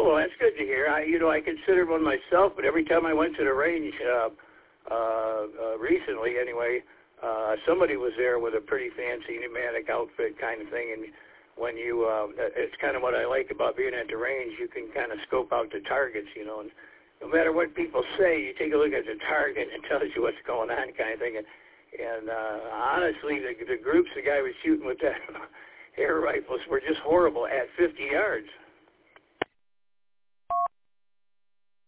well, that's good to hear. I considered one myself, but every time I went to the range, recently anyway, somebody was there with a pretty fancy pneumatic outfit kind of thing, and when you, it's kind of what I like about being at the range. You can kind of scope out the targets, and no matter what people say, you take a look at the target and it tells you what's going on kind of thing. And honestly, the groups the guy was shooting with that air rifles were just horrible at 50 yards.